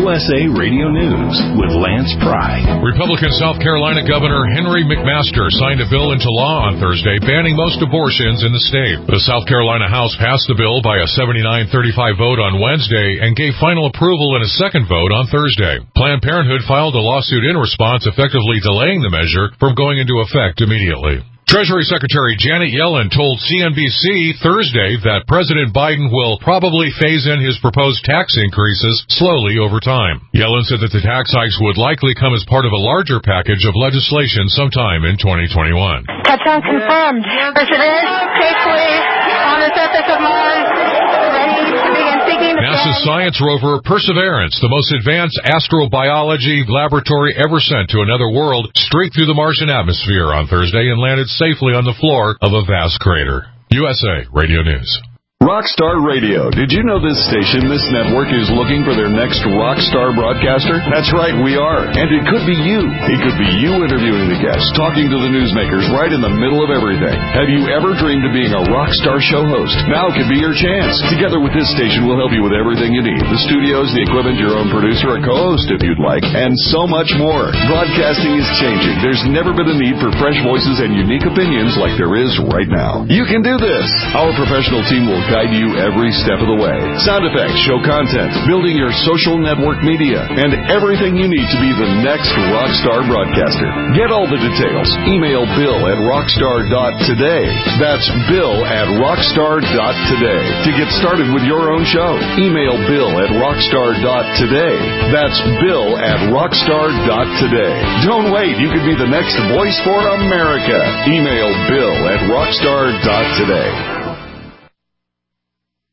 USA Radio News with Lance Pry. Republican South Carolina Governor Henry McMaster signed a bill into law on Thursday banning most abortions in the state. The South Carolina House passed the bill by a 79-35 vote on Wednesday and gave final approval in a second vote on Thursday. Planned Parenthood filed a lawsuit in response, effectively delaying the measure from going into effect immediately. Treasury Secretary Janet Yellen told CNBC Thursday that President Biden will probably phase in his proposed tax increases slowly over time. Yellen said that the tax hikes would likely come as part of a larger package of legislation sometime in 2021. Touchdown confirmed. President safely on the surface of Mars, ready to begin seeking the NASA's science rover Perseverance, the most advanced astrobiology laboratory ever sent to another world, streaked through the Martian atmosphere on Thursday and landed safely on the floor of a vast crater. USA Radio News. Rockstar Radio. Did you know this station, this network, is looking for their next rockstar broadcaster? That's right, we are. And it could be you. It could be you interviewing the guests, talking to the newsmakers right in the middle of everything. Have you ever dreamed of being a rockstar show host? Now could be your chance. Together with this station, we'll help you with everything you need. The studios, the equipment, your own producer, a co-host if you'd like, and so much more. Broadcasting is changing. There's never been a need for fresh voices and unique opinions like there is right now. You can do this. Our professional team will guide you every step of the way. Sound effects, show content, building your social network media, and everything you need to be the next rockstar broadcaster. Get all the details. Email bill@rockstar.today. That's bill@rockstar.today to get started with your own show. Email bill@rockstar.today. That's bill@rockstar.today. Don't wait. You could be the next voice for America. Email bill@rockstar.today.